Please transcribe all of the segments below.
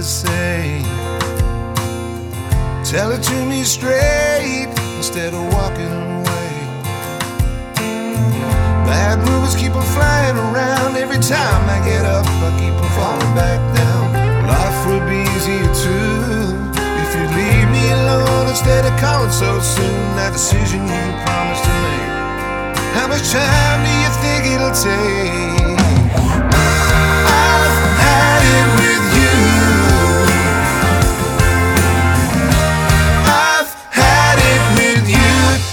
to say. Tell it to me straight instead of walking away. Bad rumors keep on flying around. Every time I get up, I keep on falling back down. Life would be easier too if you leave me alone instead of calling so soon. That decision you promised to make, how much time do you think it'll take? I've had it with you. I've had it with you.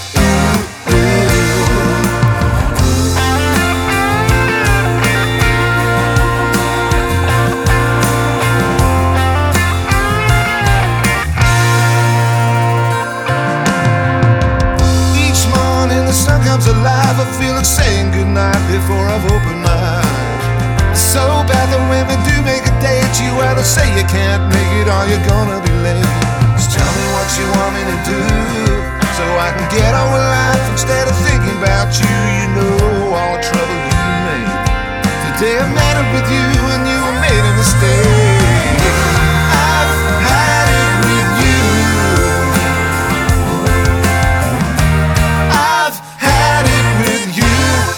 Each morning the sun comes alive. I feel like saying goodnight before I've opened my eyes. It's so bad that when we do make a date, you either say you can't make it or you're gonna be late. Just tell me what you want me to do so I can get on with life instead of thinking about you. You know all the trouble you made. Today I met up with you and you made a mistake. I've had it with you. I've had it with you.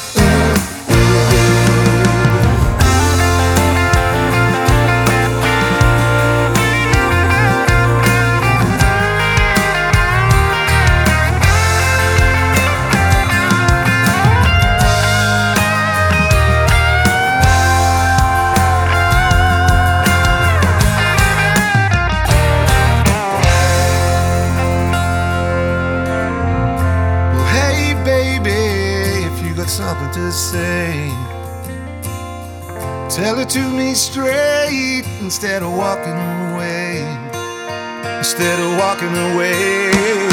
Well, hey baby, if you got something to say, tell it to me straight instead of walking away. Instead of walking away.